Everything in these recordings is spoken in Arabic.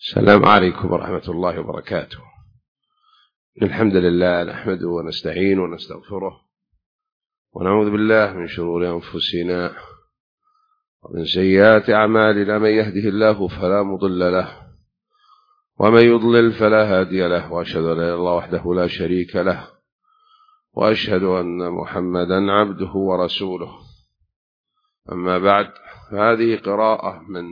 السلام عليكم ورحمة الله وبركاته. الحمد لله نحمده ونستعين ونستغفره ونعوذ بالله من شرور أنفسنا ومن سيئات أعمالنا. من يهده الله فلا مضل له ومن يضلل فلا هادي له، وأشهد أن لا إله إلا الله وحده لا شريك له، وأشهد أن محمدا عبده ورسوله. أما بعد، هذه قراءة من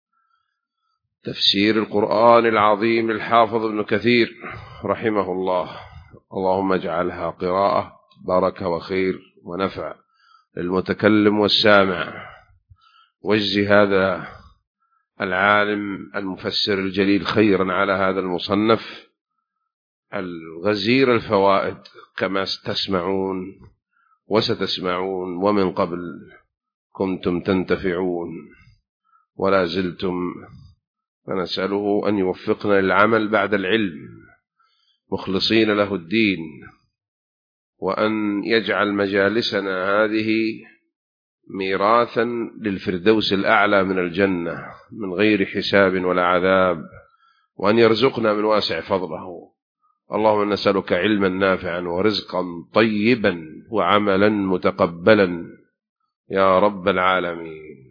تفسير القرآن العظيم للحافظ ابن كثير رحمه الله. اللهم اجعلها قراءة بركة وخير ونفع للمتكلم والسامع، واجزي هذا العالم المفسر الجليل خيرا على هذا المصنف الغزير الفوائد، كما تسمعون وستسمعون ومن قبل كنتم تنتفعون ولا زلتم. فنسأله أن يوفقنا للعمل بعد العلم مخلصين له الدين، وأن يجعل مجالسنا هذه ميراثا للفردوس الأعلى من الجنة من غير حساب ولا عذاب، وأن يرزقنا من واسع فضله. اللهم نسألك علما نافعا ورزقا طيبا وعملا متقبلا يا رب العالمين.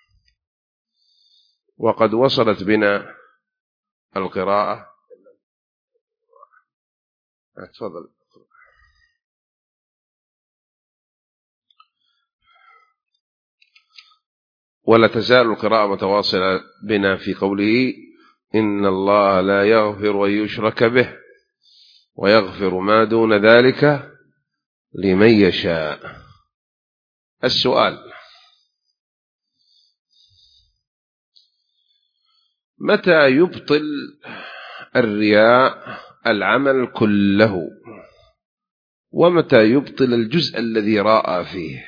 وقد وصلت بنا القراءة. تفضل. ولا تزال القراءة متواصلة بنا في قوله: إن الله لا يغفر أن يشرك به ويغفر ما دون ذلك لمن يشاء. السؤال: متى يبطل الرياء العمل كله، ومتى يبطل الجزء الذي راى فيه؟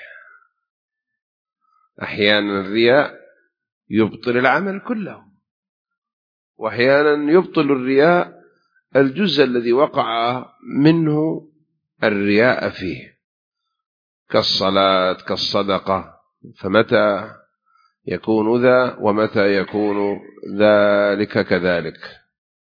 أحيانا الرياء يبطل العمل كله، وأحيانا يبطل الرياء الجزء الذي وقع منه الرياء فيه، كالصلاة كالصدقة. فمتى يكون ذا ومتى يكون ذلك كذلك؟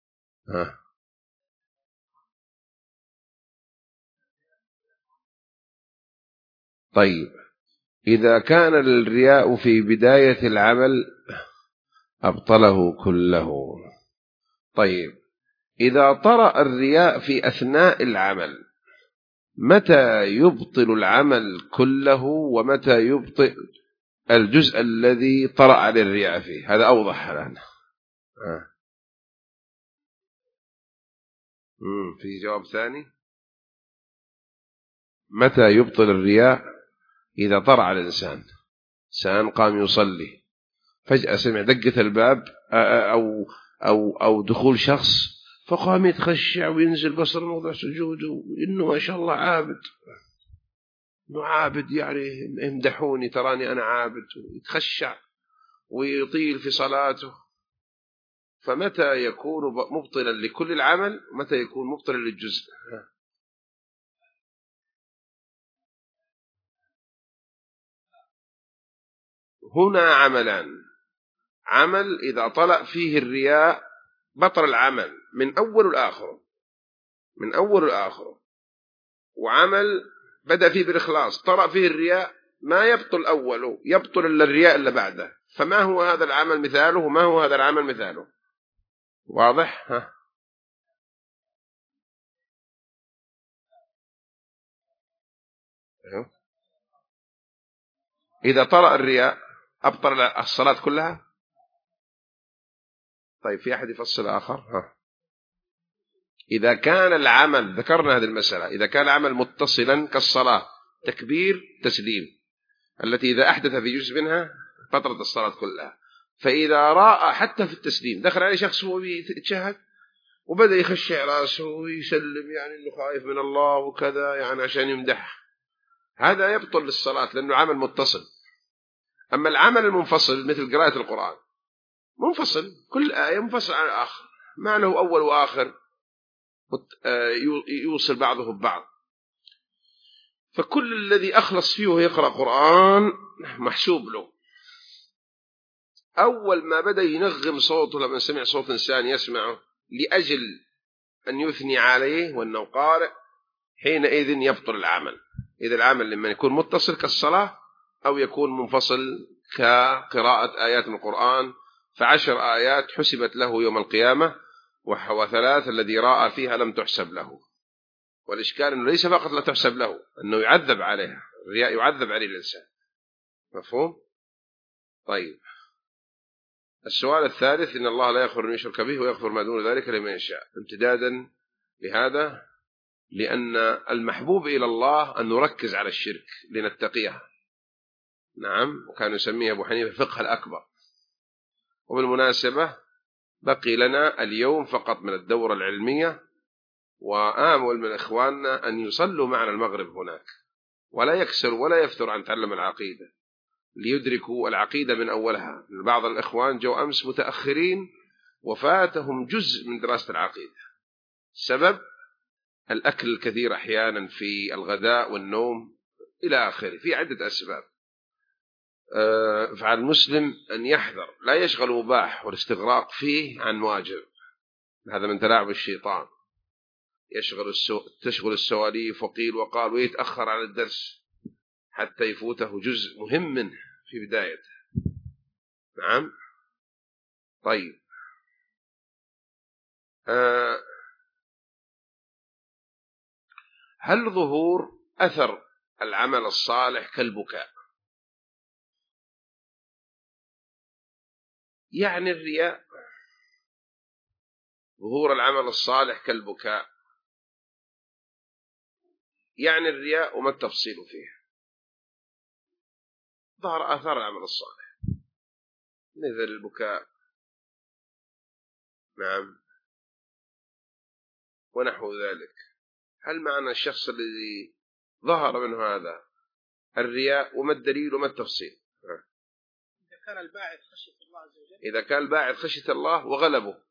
طيب، إذا كان الرياء في بداية العمل أبطله كله. طيب، إذا طرأ الرياء في أثناء العمل، متى يبطل العمل كله ومتى يبطل الجزء الذي طرأ للرياء فيه؟ هذا أوضح الآن. في جواب ثاني: متى يبطل الرياء؟ إذا طرأ الإنسان، إنسان قام يصلي، فجأة سمع دقة الباب أو دخول شخص، فقام يتخشع وينزل بصر موضع سجوده، إنه ما شاء الله عابد، إنه عابد، يعني امدحوني تراني أنا عابد، ويتخشع ويطيل في صلاته. فمتى يكون مبطلا لكل العمل ومتى يكون مبطلا للجزء؟ هنا عملان: عمل إذا طلع فيه الرياء بطل العمل من أول لآخره، من أول لآخره، وعمل بدأ فيه بالإخلاص طرأ فيه الرياء، ما يبطل أوله، يبطل إلا الرياء اللي بعده. فما هو هذا العمل مثاله وما هو هذا العمل مثاله؟ واضح؟ إذا طرأ الرياء أبطل الصلاة كلها. طيب، في أحد يفصل آخر؟ إذا كان العمل، ذكرنا هذه المسألة، إذا كان العمل متصلا كالصلاة، تكبير تسليم، التي إذا أحدث في جزء منها بطلت الصلاة كلها. فإذا رأى حتى في التسليم دخل عليه شخص وهو يتشهد وبدأ يخشع رأسه ويسلم، يعني إنه خايف من الله وكذا، يعني عشان يمدح، هذا يبطل للصلاة لأنه عمل متصل. أما العمل المنفصل مثل قراءة القرآن، منفصل، كل آية منفصل عن الآخر، ما له أول وآخر يوصل بعضه ببعض. فكل الذي أخلص فيه ويقرأ قرآن محسوب له. أول ما بدأ ينغم صوته لما سمع صوت إنسان يسمعه لأجل أن يثني عليه وأنه قارئ، حينئذ يبطل العمل. إذا العمل لما يكون متصل كالصلاة أو يكون منفصل كقراءة آيات من القرآن، ف10 آيات حسبت له يوم القيامة، و3 الذي رأى فيها لم تحسب له. والإشكال أنه ليس فقط لا تحسب له، أنه يعذب عليها. الرياء يعذب عليه الإنسان. مفهوم؟ طيب، السؤال الثالث: إن الله لا يغفر أن يشرك به ويغفر ما دون ذلك لمن يشاء. امتدادا لهذا، لأن المحبوب إلى الله أن نركز على الشرك لنتقيها. نعم، وكان يسميه أبو حنيفة الفقه الأكبر. وبالمناسبة بقي لنا اليوم فقط من الدورة العلمية، وآمل من إخواننا أن يصلوا معنا المغرب هناك، ولا يكسر ولا يفتر عن تعلم العقيدة ليدركوا العقيدة من أولها. بعض الإخوان جو أمس متأخرين وفاتهم جزء من دراسة العقيدة. السبب الأكل الكثير أحيانا في الغداء والنوم إلى آخره، في عدة أسباب. فعلى المسلم أن يحذر، لا يشغل مباح والاستغراق فيه عن واجب. هذا من تلاعب الشيطان. تشغل السواليف وقيل وقال، ويتأخر عن الدرس حتى يفوته جزء مهم منه في بدايته. نعم. طيب، هل ظهور أثر العمل الصالح كالبكاء يعني الرياء؟ ظهور العمل الصالح كالبكاء يعني الرياء، وما التفصيل فيه؟ ظهر آثار العمل الصالح مثل البكاء، نعم، ونحو ذلك. هل معنى الشخص الذي ظهر منه هذا الرياء، وما الدليل وما التفصيل؟ إذا كان الباعث خشية الله عز وجل، إذا كان الباعث خشية الله وغلبه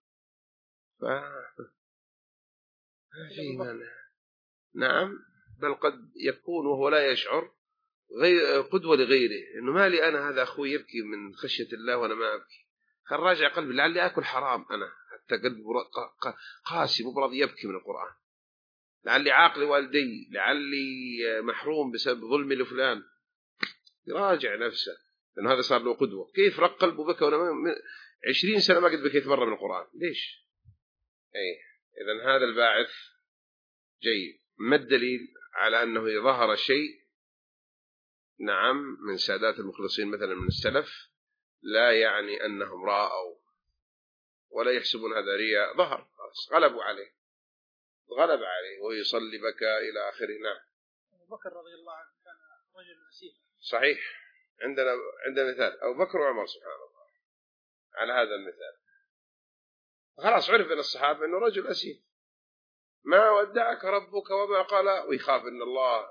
نعم، بل قد يكون وهو لا يشعر قدوة لغيره، إنه ما لي أنا هذا أخوي يبكي من خشية الله وأنا ما أبكي، خل راجع قلبي لعلي أكل حرام أنا، حتى قلبي قاسي مبرض يبكي من القرآن، لعلي عاقل والدي، لعلي محروم بسبب ظلمي لفلان. يراجع نفسه، لأنه هذا صار له قدوة. كيف رق قلبه بكى وأنا 20 سنة ما قد بكيت مرة من القرآن؟ ليش؟ إذن هذا الباعث جيد. ما الدليل على أنه ظهر شيء، نعم، من سادات المخلصين مثلا من السلف، لا يعني أنهم رأوا ولا يحسبون هذا رياء، ظهر غلب عليه وهو يصلي بكى إلى آخره. نعم. أبو بكر رضي الله عنه كان رجل أسيف. صحيح، عندنا مثال أبو بكر وعمر، سبحان الله، على هذا المثال خلاص عرف من الصحابة أنه رجل أسيف. ما ودعك ربك وما قال، ويخاف أن الله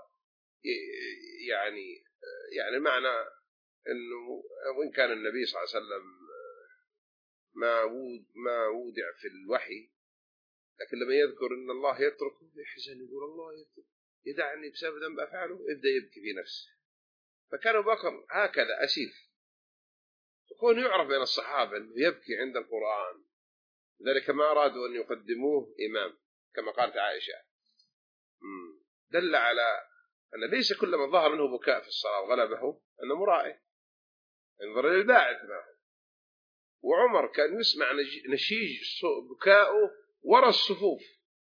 يعني معنى أنه وإن كان النبي صلى الله عليه وسلم ما وودع في الوحي، لكن لما يذكر أن الله يتركه يحزن، يقول الله يدعني بسبب ذنب أفعله، يبدأ يبكي في نفسه. فكان أبو بكر هكذا أسيف، يكون يعرف بين الصحابة أنه يبكي عند القرآن، لذلك ما أرادوا أن يقدموه إمام كما قالت عائشة. دل على أن ليس كل من ظهر منه بكاء في الصلاة وغلبه أنه مرائي، انظر للباعث معه. وعمر كان يسمع نشيج بكاؤه وراء الصفوف.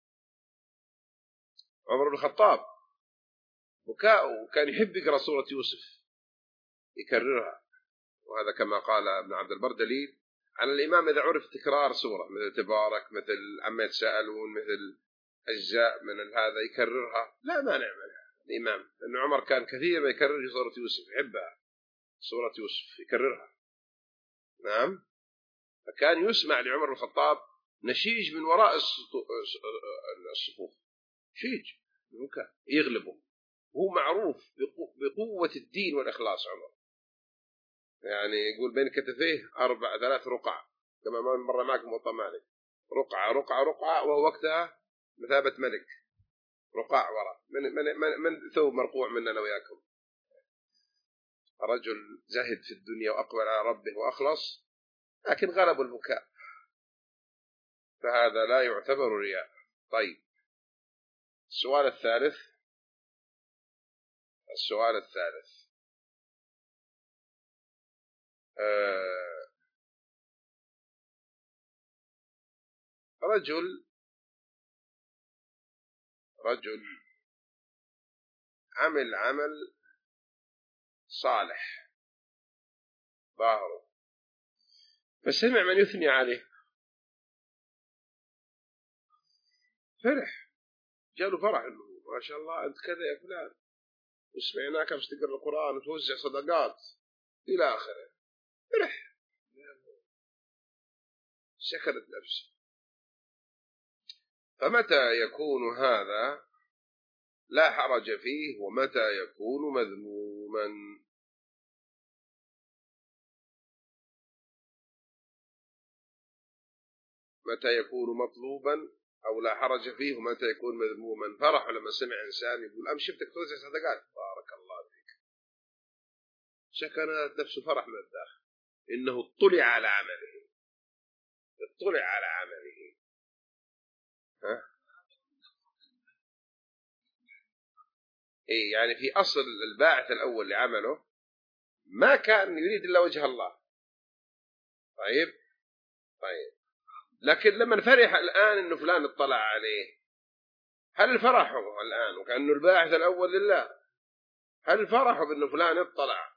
عمر بن الخطاب بكاؤه كان يحب يقرأ سورة يوسف يكررها، وهذا كما قال ابن عبد البر دليل على الإمام إذا عرف تكرار سورة مثل تبارك، مثل عما يتساءلون، مثل أجزاء من هذا يكررها، لا مانع منها الإمام، لأن عمر كان كثير ما يكرر سورة يوسف، يحبها سورة يوسف يكررها. نعم. فكان يسمع لعمر بن الخطاب نشيج من وراء الصفوف، شيج يغلبه، وهو معروف بقوة الدين والإخلاص. عمر يعني يقول بين كتفيه 3 رقع، كما مرة معكم موطأ مالك، رقعة وهو وقتها مثابة ملك، رقاع وراء من ثوب مرقوع مننا وياكم. رجل زهد في الدنيا وأقبل على ربه وأخلص، لكن غلب البكاء، فهذا لا يعتبر رياء. طيب السؤال الثالث. رجل عمل صالح ظاهره، فسمع من يثني عليه، فرح، جاله فرح انه ما شاء الله انت كذا يا فلان، وسمعناك بس تقرأ القرآن وتوزع صدقات الى اخره، فرح، سكنت نفسه. فمتى يكون هذا لا حرج فيه، ومتى يكون مذموما؟ متى يكون مطلوبا أو لا حرج فيه، ومتى يكون مذموما؟ فرح لما سمع إنسان يقول أم شفتك توزع صدقات، بارك الله فيك، سكنت نفسه فرح من الداخل، إنه اطلع على عمله. ها؟ إيه يعني في أصل الباعث الأول لعمله ما كان يريد إلا وجه الله. طيب لكن لما فرح الآن إنه فلان اطلع عليه، هل فرحه الآن وكأنه الباعث الأول لله؟ هل فرحه بأنه فلان اطلع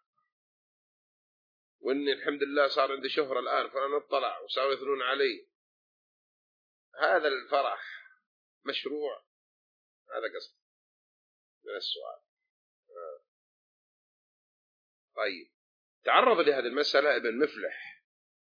وإن الحمد لله صار عندي شهرة الآن، فلان اطلع وصاروا يثنون علي، هذا الفرح مشروع؟ هذا قصد من السؤال. طيب تعرض لهذه المسألة ابن مفلح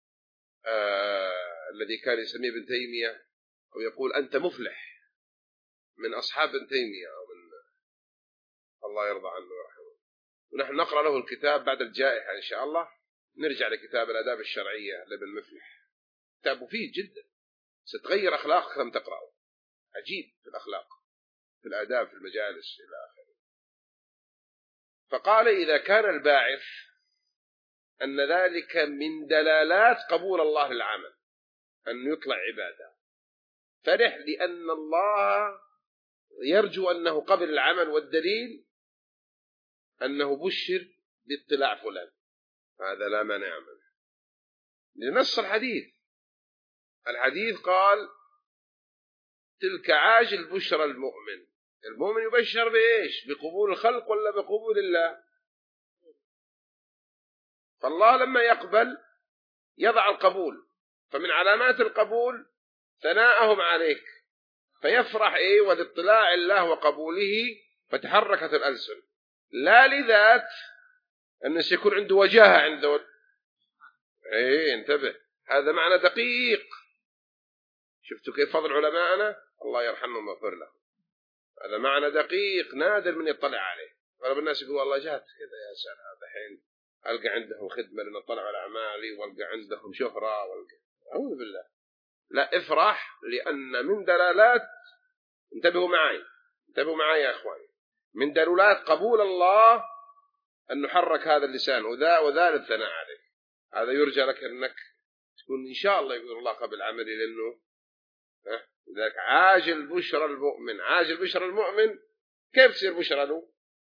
الذي كان يسميه ابن تيمية، أو يقول أنت مفلح، من أصحاب ابن تيمية، أو من الله يرضى عنه ويرحمه. ونحن نقرأ له الكتاب بعد الجائحة إن شاء الله، نرجع لكتاب الآداب الشرعية لابن مفلح، كتاب مفيد جدا، ستغير أخلاقك لم تقرأه، عجيب في الأخلاق، في الآداب، في المجالس إلى آخره. فقال إذا كان الباعث أن ذلك من دلالات قبول الله للعمل أن يطلع عبادة، فرح لأن الله يرجو أنه قبل العمل، والدليل أنه بشر باطلاع فلان، هذا لا مانع منه لنص الحديث قال تلك عاجل بشرى المؤمن. المؤمن يبشر بإيش؟ بقبول الخلق ولا بقبول الله؟ فالله لما يقبل يضع القبول، فمن علامات القبول ثناءهم عليك، فيفرح والاطلاع الله وقبوله، فتحركت الألسن، لا لذات أن سيكون عنده وجاهة عنده. انتبه، هذا معنى دقيق. شفتوا كيف فضل علماءنا، الله يرحمهم ويغفر لهم، هذا معنى دقيق نادر من يطلع عليه. غالب الناس يقول والله جات كذا يا سلام، الحين ألقى عندهم خدمة لنطلع على أعمالي، والقى عندهم شهرة، أعوذ بالله. لا، افرح، لأن من دلالات، انتبهوا معي يا أخواني، من دلالات قبول الله أن نحرك هذا اللسان وذال الثناء عليه. هذا يرجى لك أنك تكون إن شاء الله يقول الله قبل عملي، لأنه ذلك عاجل بشرى المؤمن. كيف تصير بشرى له؟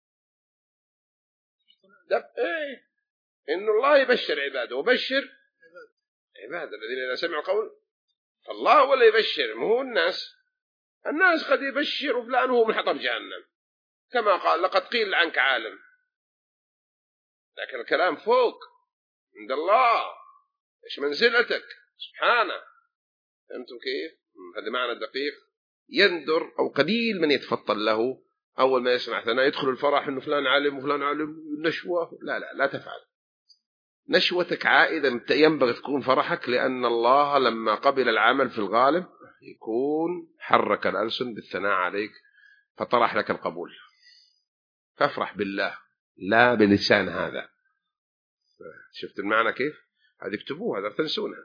إن الله يبشر عباده، وبشر عباده الذين إذا سمعوا قول، فالله هو اللي يبشر، مو الناس قد يبشر فلان وهو من حطب جهنم، كما قال لقد قيل عنك عالم، لكن الكلام فوق عند الله، إيش منزلتك سبحانه. فهمتم كيف؟ هذا معنى دقيق. يندر أو قليل من يتفطن له أول ما يسمع ثناء يدخل الفرح إنه فلان عالم وفلان عالم، نشوة. لا تفعل. نشوتك عائدة، ينبغي تكون فرحك، لأن الله لما قبل العمل في الغالب يكون حرك الألسن بالثناء عليك، فطرح لك القبول، فافرح بالله لا بلسان هذا. شفت المعنى كيف؟ هذه اكتبوها، هذا تنسونها.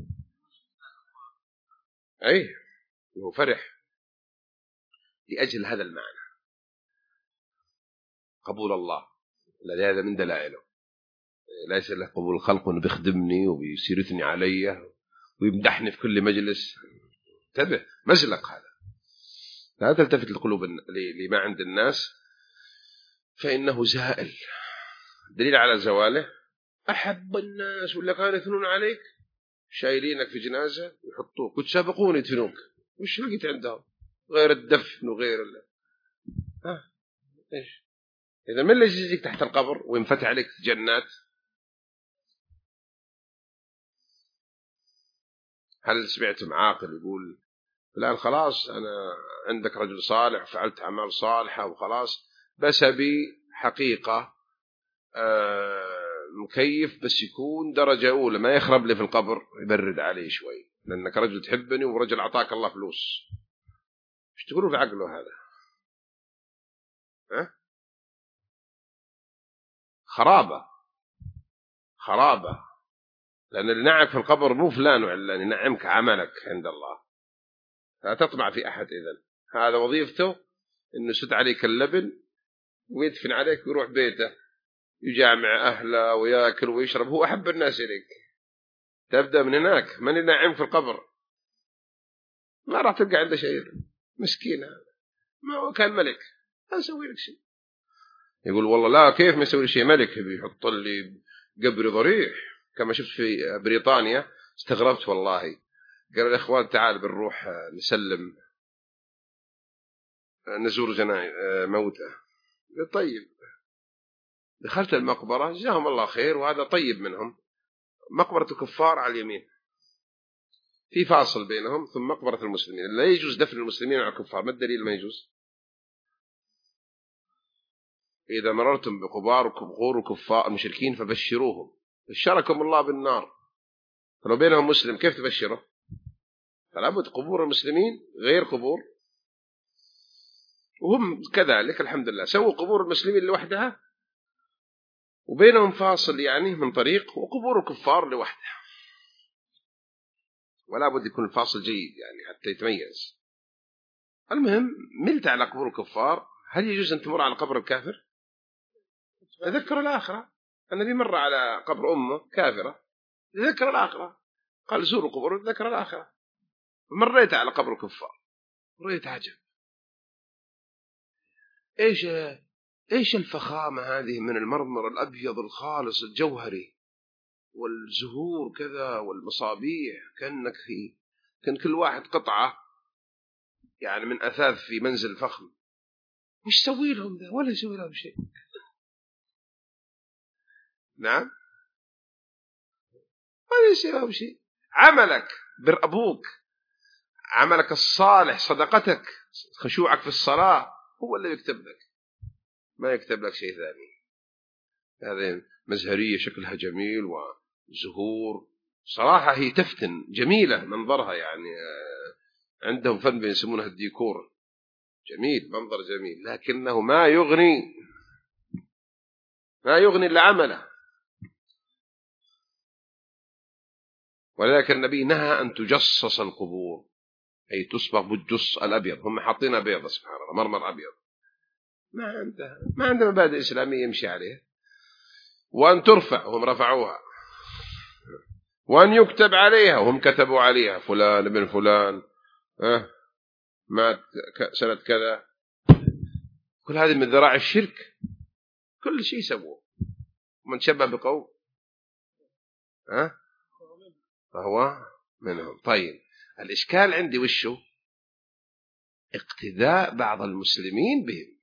هو فرح لأجل هذا المعنى، قبول الله الذي هذا من دلائله. ليس له قبول الخلق وانه بيخدمني وبيسيرتني علي ويمدحني في كل مجلس. انتبه، مزلق هذا. لا تلتفت القلوب لما عند الناس فإنه زائل. دليل على زواله أحب الناس ولا كانوا يثنون عليك، شايلينك في جنازة ويحطوك وتسابقون يدفنوك، وش لقيت عندهم غير الدفن وغير إيش؟ إذا من اللي يجيك تحت القبر وينفتح عليك جنات؟ هل سمعتم عاقل يقول الآن خلاص أنا عندك رجل صالح وفعلت أعمال صالحة وخلاص، بس أبي حقيقة مكيف بس يكون درجة أولى ما يخرب لي في القبر، يبرد عليه شوي لأنك رجل تحبني ورجل أعطاك الله فلوس. ايش تقولوا في عقله هذا؟ خرابة. لأن اللي نعك في القبر مو فلان وعلان، ينعمك عملك عند الله. لا تطمع في أحد. إذن هذا وظيفته إنه يسد عليك اللبن ويدفن عليك ويروح بيته يجامع أهله ويأكل ويشرب، هو أحب الناس إليك. تبدأ من هناك. من ينعم في القبر ما راح تلقى عنده شيء، مسكين هذا ما هو كان ملك، لا يسوي لك شيء. يقول والله لا كيف ما يسوي لي شيء، ملك بيحط لي قبر ضريح كما شفت في بريطانيا. استغربت والله. قال الإخوان تعال بنروح نسلم نزور موتى. قال طيب. دخلت المقبرة جزاهم الله خير وهذا طيب منهم. مقبرة الكفار على اليمين، في فاصل بينهم، ثم مقبرة المسلمين. لا يجوز دفن المسلمين على الكفار. ما الدليل ما يجوز؟ إذا مررتم بقبور الكفار المشركين فبشروهم، بشركم الله بالنار. فلو بينهم مسلم كيف تبشره؟ فلا بد قبور المسلمين غير قبور، وهم كذلك الحمد لله سووا قبور المسلمين لوحدها وبينهم فاصل يعني من طريق، وقبور الكفار لوحدها، ولا بد يكون الفاصل جيد يعني حتى يتميز. المهم ملت على قبور الكفار، هل يجوز أن تمر على قبر الكافر؟ تذكر الآخرة. النبي مر على قبر أمه كافرة، تذكر الآخرة، قال زوروا قبور تذكر الآخرة. مريت على قبر الكفار رأيت عجب. إيش الفخامة هذه من المرمر الأبيض الخالص الجوهري والزهور كذا والمصابيح، كان كل واحد قطعة يعني من أثاث في منزل فخم. وش سوي لهم ذا؟ ولا يسوي لهم شيء. نعم ولا يسوي لهم شيء. عملك بر أبوك، عملك الصالح، صدقتك، خشوعك في الصلاة هو اللي يكتب لك، ما يكتب لك شيء ثاني. هذه مزهرية شكلها جميل وزهور صراحة هي تفتن، جميلة منظرها يعني، عندهم فن بيسمونها الديكور، جميل منظر جميل، لكنه ما يغني إلا عمله. ولذلك النبي نهى أن تجصص القبور، أي تصبغ بالجص الأبيض. هم حاطينها بيضة سبحان الله، مرمر أبيض، ما عنده مبادئ إسلامية يمشي عليه. وأن ترفع وهم رفعوها، وأن يكتب عليها وهم كتبوا عليها فلان ابن فلان مات سنة كذا. كل هذه من ذراع الشرك، كل شيء سووه. ومن شبه بقوم فهو منهم. طيب الإشكال عندي وشه؟ اقتداء بعض المسلمين بهم.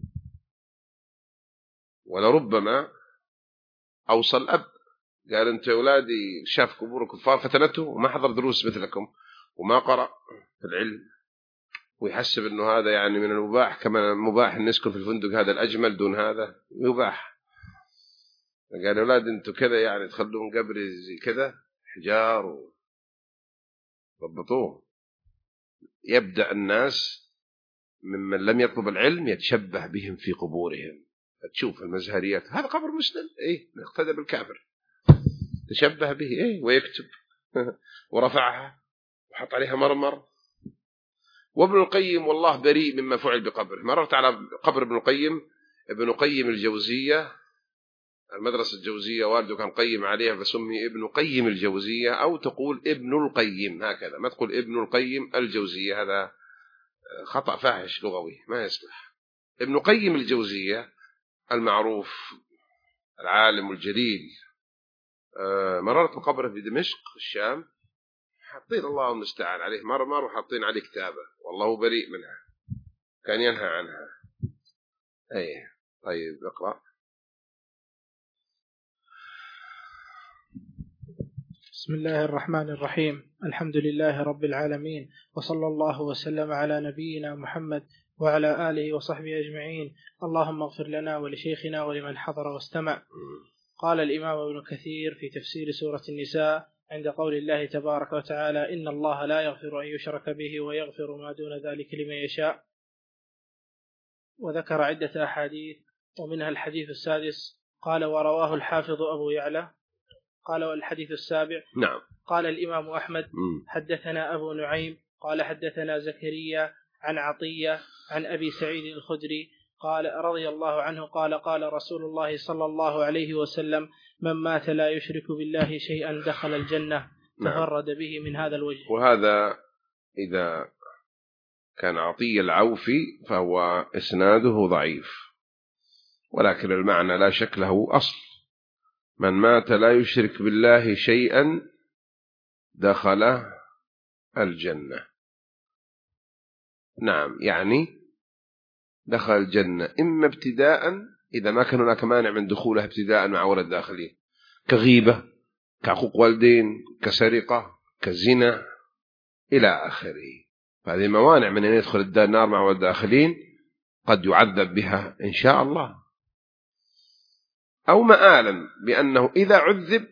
ولربما أوصل الأب قال أنت يا أولادي شاف قبور الكفار فتنته وما حضر دروس مثلكم وما قرأ في العلم، ويحسب أنه هذا يعني من المباح، كما مباح أن نسكن في الفندق هذا الأجمل دون هذا يباح. قال يا أولاد أنتوا كذا يعني تخلون قبري زي كذا حجار وضبطوه. يبدأ الناس ممن لم يطلب العلم يتشبه بهم في قبورهم. تشوف المزهريات هذا قبر مسلم نقتدى بالكافر، تشبه به ويكتب ورفعها وحط عليها مرمر. وابن القيم والله بريء مما فعل بقبره. مررت على قبر ابن القيم الجوزية المدرسة الجوزية والده كان قيم عليها فسمي ابن قيم الجوزية، أو تقول ابن القيم هكذا، ما تقول ابن القيم الجوزية، هذا خطأ فاحش لغوي ما يصلح. ابن قيم الجوزية المعروف العالم الجليل، مررت بقبره في دمشق الشام، حاطين الله المستعان عليه مرمر وحاطين عليه كتابة والله بريء منها، كان ينهى عنها. أيه طيب اقرأ. بسم الله الرحمن الرحيم. الحمد لله رب العالمين، وصلى الله وسلم على نبينا محمد وعلى آله وصحبه أجمعين. اللهم اغفر لنا ولشيخنا ولمن حضر واستمع. قال الإمام ابن كثير في تفسير سورة النساء عند قول الله تبارك وتعالى: إن الله لا يغفر أن يشرك به ويغفر ما دون ذلك لمن يشاء. وذكر عدة أحاديث ومنها الحديث السادس. قال: ورواه الحافظ أبو يعلى. قال: والحديث السابع. نعم. قال الإمام أحمد: حدثنا أبو نعيم قال حدثنا زكريا عن عطية عن أبي سعيد الخدري قال رضي الله عنه قال: قال رسول الله صلى الله عليه وسلم: من مات لا يشرك بالله شيئا دخل الجنة. تفرد به من هذا الوجه. وهذا إذا كان عطية العوفي فهو إسناده ضعيف، ولكن المعنى لا شك له أصل: من مات لا يشرك بالله شيئا دخل الجنة. نعم، يعني دخل الجنة إما ابتداء إذا ما كان هناك مانع من دخولها ابتداء مع ولد داخلين، كغيبة، كعقوق والدين، كسرقة، كزنا إلى آخره، فهذه موانع من أن يدخل النار مع ولد داخلين قد يعذب بها إن شاء الله، أو مآلا بأنه إذا عذب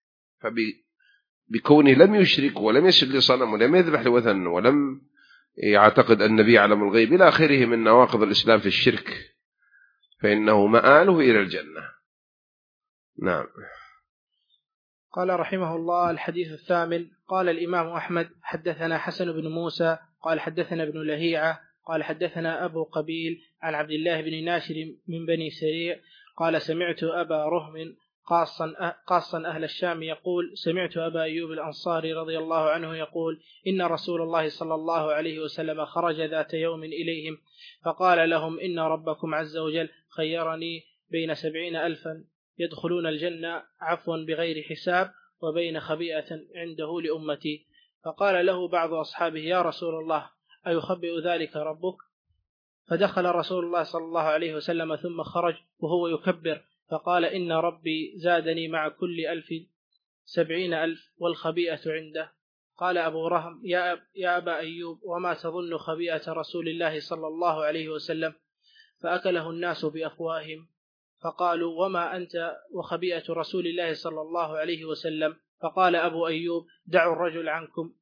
فبكونه لم يشرك ولم يسجد لصنم ولم يذبح لوثن ولم يعتقد النبي يعلم الغيب إلى آخره من نواقض الإسلام في الشرك، فإنه مآله إلى الجنة. نعم. قال رحمه الله: الحديث الثامن. قال الإمام أحمد: حدثنا حسن بن موسى قال حدثنا ابن لهيعة قال حدثنا أبو قبيل عن عبد الله بن ناشر من بني سريع قال: سمعت أبا رهم قاصا أهل الشام يقول: سمعت أبا أيوب الأنصاري رضي الله عنه يقول: إن رسول الله صلى الله عليه وسلم خرج ذات يوم إليهم فقال لهم: إن ربكم عز وجل خيرني بين 70,000 يدخلون الجنة عفوا بغير حساب وبين خبيئة عنده لأمتي. فقال له بعض أصحابه: يا رسول الله، أيخبئ ذلك ربك؟ فدخل رسول الله صلى الله عليه وسلم ثم خرج وهو يكبر فقال: إن ربي زادني مع كل 1000 70,000 والخبيئة عنده. قال أبو رهم: يا أبا أيوب، وما تظن خبيئة رسول الله صلى الله عليه وسلم؟ فأكله الناس بأفواههم. فقالوا: وما أنت وخبيئة رسول الله صلى الله عليه وسلم؟ فقال أبو أيوب: دعوا الرجل عنكم،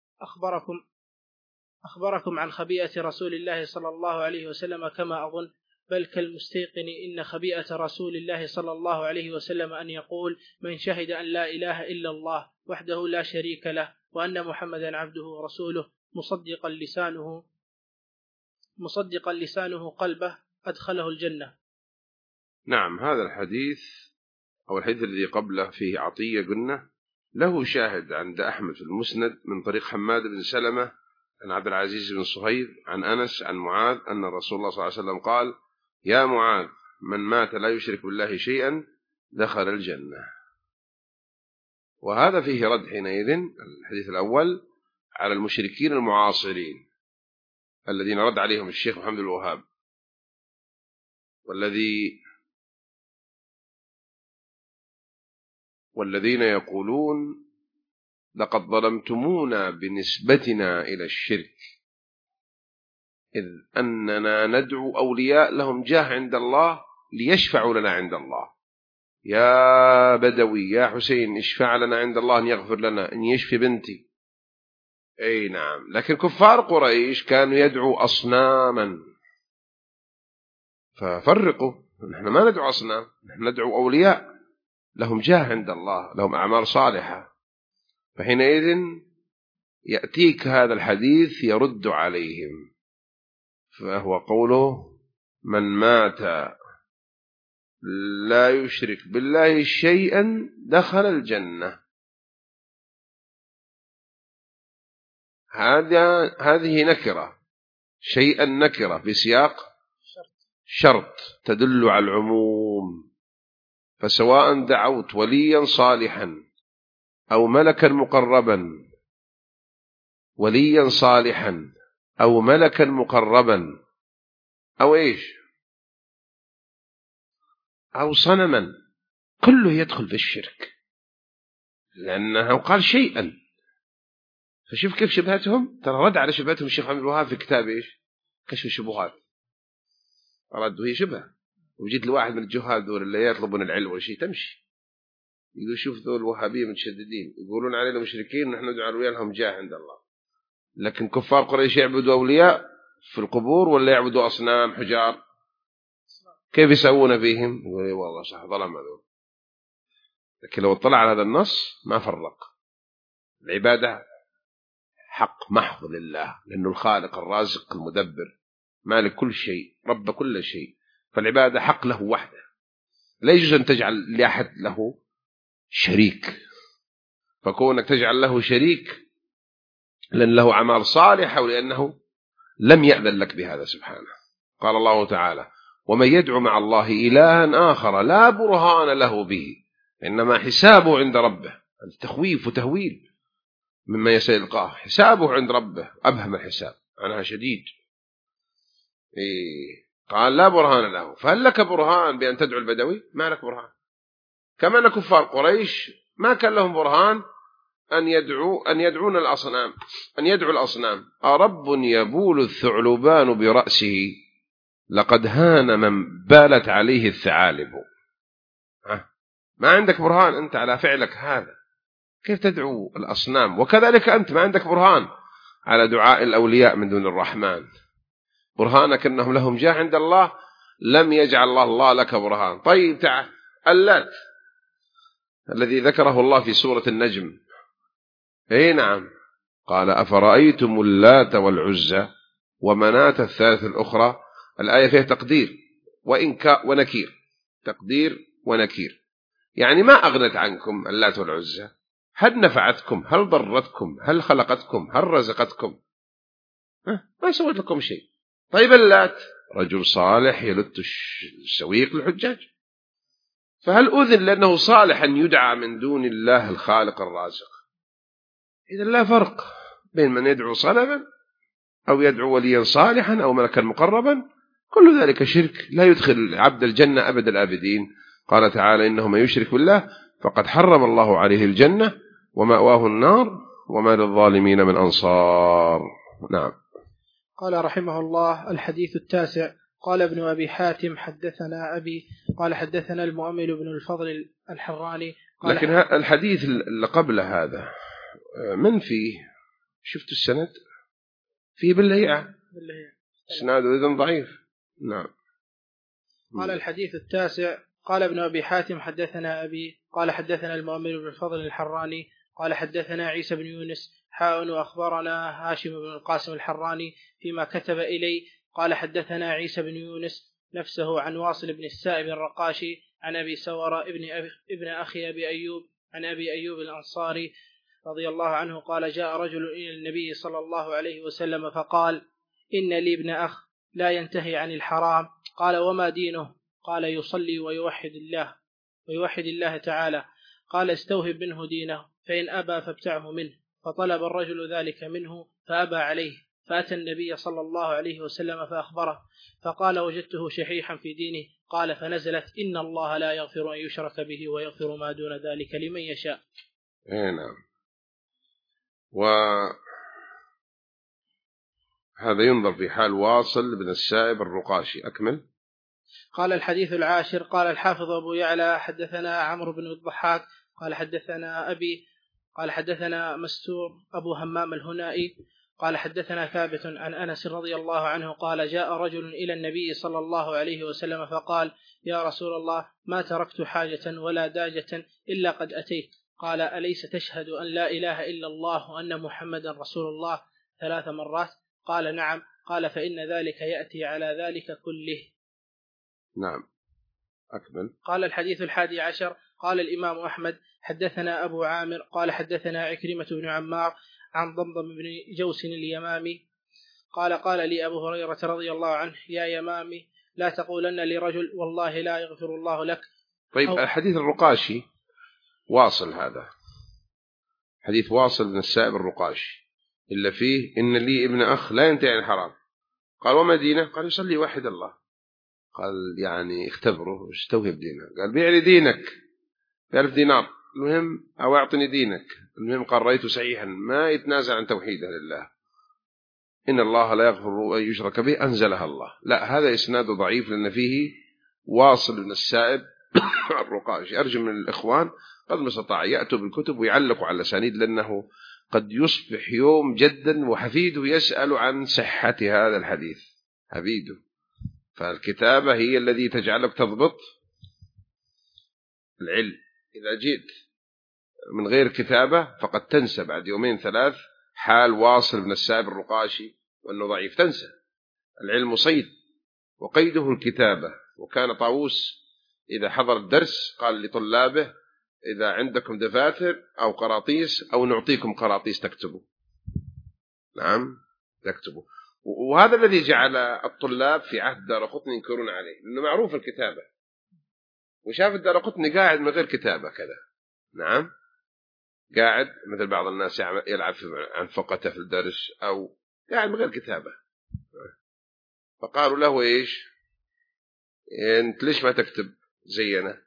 أخبركم عن خبيئة رسول الله صلى الله عليه وسلم كما أظن، بل كالمستيقن إن خبيئة رسول الله صلى الله عليه وسلم أن يقول: من شهد أن لا إله إلا الله وحده لا شريك له وأن محمدا عبده ورسوله مصدقا لسانه قلبه أدخله الجنة. نعم. هذا الحديث أو الحديث الذي قبله فيه عطية قلنا له شاهد عند أحمد في المسند من طريق حماد بن سلمة عن عبد العزيز بن صهيب عن أنس عن معاذ أن رسول الله صلى الله عليه وسلم قال: يا معاذ، من مات لا يشرك بالله شيئا دخل الجنة. وهذا فيه رد حينئذ الحديث الأول على المشركين المعاصرين الذين رد عليهم الشيخ محمد الوهاب، والذين يقولون: لقد ظلمتمونا بنسبتنا إلى الشرك، إذ أننا ندعو أولياء لهم جاه عند الله ليشفعوا لنا عند الله. يا بدوي يا حسين، اشفع لنا عند الله أن يغفر لنا، أن يشفي بنتي. أي نعم. لكن كفار قريش كانوا يدعوا أصناما، ففرقوا، نحن ما ندعو أصنام، نحن ندعو أولياء لهم جاه عند الله، لهم أعمال صالحة. فحينئذ يأتيك هذا الحديث يرد عليهم، فهو قوله: من مات لا يشرك بالله شيئا دخل الجنة. هذه نكرة، شيئا نكرة في سياق شرط تدل على العموم. فسواء دعوت وليا صالحا أو ملكا مقربا، وليا صالحا أو ملكا مقربا أو إيش أو صنما، كله يدخل في الشرك، لأنه قال شيئا. فشوف كيف شبهتهم، ترى رد على شبهتهم الشيخ محمد الوهاب في كتاب إيش كشف الشبهات، رد وهي شبهة. وجيت لواحد من الجهال دول اللي يطلبون العلم ولا شيء تمشي، يقول شوف ذول الوهابية متشددين يقولون علينا مشركين ونحن ندعو لهم جاه عند الله، لكن كفار قريش يعبدوا أولياء في القبور ولا يعبدوا أصنام حجار؟ كيف يسوون فيهم؟ يقول إيه والله صح ظلم هذول. لكن لو اطلع على هذا النص ما فرق. العبادة حق محض لله، لأنه الخالق الرازق المدبر مالك كل شيء رب كل شيء، فالعبادة حق له وحده، لا يجوز أن تجعل لأحد له شريك. فكونك تجعل له شريك لأن له أعمال صالحة ولأنه لم يأذن لك بهذا سبحانه. قال الله تعالى ومن يدعو مع الله إلها آخر لا برهان له به إنما حسابه عند ربه. التخويف وتهويل مما يسيلقاه، حسابه عند ربه أبهم الحساب عنها شديد. قال لا برهان له. فهل لك برهان بأن تدعو البدوي؟ ما لك برهان. كما أن كفار قريش ما كان لهم برهان أن يدعون الأصنام، أن يدعو الأصنام. أرب يبول الثعلبان برأسه لقد هان من بالت عليه الثعالب. ما عندك برهان أنت على فعلك هذا، كيف تدعو الأصنام؟ وكذلك أنت ما عندك برهان على دعاء الأولياء من دون الرحمن. برهانك أنهم لهم جاه عند الله، لم يجعل الله لك برهان. طيب تعال اللات الذي ذكره الله في سورة النجم، اي نعم، قال أفرأيتم اللات والعزى ومناة الثالث الأخرى. الآية فيها تقدير ونكير، تقدير ونكير، يعني ما أغنت عنكم اللات والعزى؟ هل نفعتكم؟ هل ضرتكم؟ هل خلقتكم؟ هل رزقتكم؟ ما سوت لكم شيء. طيب اللات رجل صالح يلت السويق للحجاج، فهل أذن لأنه صالح أن يدعى من دون الله الخالق الرازق؟ إذا لا فرق بين من يدعو صنما أو يدعو وليا صالحا أو ملكا مقربا، كل ذلك شرك لا يدخل عبد الجنة أبد الآبدين. قال تعالى إنه من يشرك بالله فقد حرم الله عليه الجنة ومأواه النار وما للظالمين من أنصار. نعم. قال رحمه الله الحديث التاسع. قال ابن أبي حاتم حدثنا أبي قال حدثنا المؤمل بن الفضل الحراني قال لكن الحديث اللي قبل هذا من فيه؟ شفت السند فيه باللهيعة، اسناده إذن ضعيف. نعم. قال الحديث التاسع. قال ابن أبي حاتم حدثنا أبي قال حدثنا المؤمل بن الفضل الحراني قال حدثنا عيسى بن يونس وأخبرنا هاشم بن القاسم الحراني فيما كتب إلي قال حدثنا عيسى بن يونس نفسه عن واصل بن السائب الرقاشي عن أبي سورة ابن أخي أبي أيوب عن أبي أيوب الأنصاري رضي الله عنه قال جاء رجل إلى النبي صلى الله عليه وسلم فقال إن لي ابن أخ لا ينتهي عن الحرام. قال وما دينه؟ قال يصلي ويوحد الله تعالى. قال استوهب منه دينه فإن أبى فابتعه منه. فطلب الرجل ذلك منه فأبى عليه، فأتى النبي صلى الله عليه وسلم فأخبره فقال وجدته شحيحا في دينه. قال فنزلت إن الله لا يغفر أن يشرك به ويغفر ما دون ذلك لمن يشاء. نعم. وهذا ينظر في حال واصل بن السائب الرقاشي. أكمل. قال الحديث العاشر. قال الحافظ أبو يعلى حدثنا عمرو بن الضحاك قال حدثنا أبي قال حدثنا مستور أبو همام الهنائي قال حدثنا ثابت عن أنس رضي الله عنه قال جاء رجل إلى النبي صلى الله عليه وسلم فقال يا رسول الله ما تركت حاجة ولا داجة إلا قد أتيت. قال أليس تشهد أن لا إله إلا الله وأن محمدا رسول الله 3 مرات؟ قال نعم. قال فإن ذلك يأتي على ذلك كله. نعم. أكمل. قال الحديث 11. قال الإمام أحمد حدثنا أبو عامر قال حدثنا عكرمة بن عمار عن ضمضم بن جوس اليمامي قال قال لي أبو هريرة رضي الله عنه يا يمامي لا تقولن لرجل والله لا يغفر الله لك. طيب الحديث الرقاشي واصل، هذا حديث واصل من السائب الرقاشي إلا فيه إن لي ابن أخ لا ينتهي عن الحرام. قال وما دينه؟ قال يصلي واحد الله. قال يعني اختبره وش توهب دينه؟ قال بيع لي دينك ب1000 دينار، المهم أو أعطني دينك، المهم قال رأيته صحيحا ما يتنازل عن توحيده لله، إن الله لا يغفر أن يشرك به أنزلها الله. لا، هذا إسناد ضعيف لأن فيه واصل من السائب الرقاشي. أرجو من الإخوان قد ما استطاع يأتوا بالكتب ويعلقوا على الأسانيد، لأنه قد يصبح يوم جدا وحفيده يسأل عن صحة هذا الحديث، حفيده. فالكتابة هي الذي تجعلك تضبط العلم. إذا جئت من غير كتابة فقد تنسى بعد 2-3 حال واصل من السائب الرقاشي وأنه ضعيف، تنسى. العلم صيد وقيده الكتابة. وكان طاووس إذا حضر الدرس قال لطلابه إذا عندكم دفاتر أو قراطيس أو نعطيكم قراطيس تكتبوا. نعم تكتبوا. وهذا الذي جعل الطلاب في عهد دارقطني ينكرون عليه، لأنه معروف الكتابة، وشاف الدارقطني قاعد من غير كتابة كذا. نعم قاعد مثل بعض الناس يلعب عن فقته في الدرس أو قاعد من غير كتابة. فقالوا له إيش أنت ليش ما تكتب زينا؟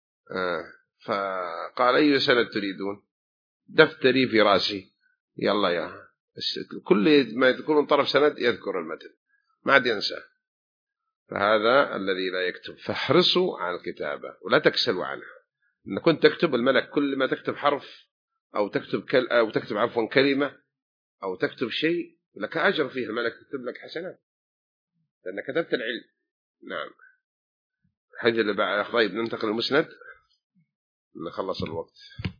فقال أي سنة تريدون؟ دفتري في راسي، يلا يا كل ما يذكرون طرف سند يذكر المتن ما عاد ينسى. فهذا الذي لا يكتب. فاحرصوا على الكتابة ولا تكسلوا عنها. إن كنت تكتب الملك كل ما تكتب حرف أو تكتب عفوا كلمة أو تكتب شيء لك أجر فيه، الملك يكتب لك حسنات لأنك كتبت العلم. نعم. الحديث اللي بعد. طيب ننتقل المسند، نخلص الوقت.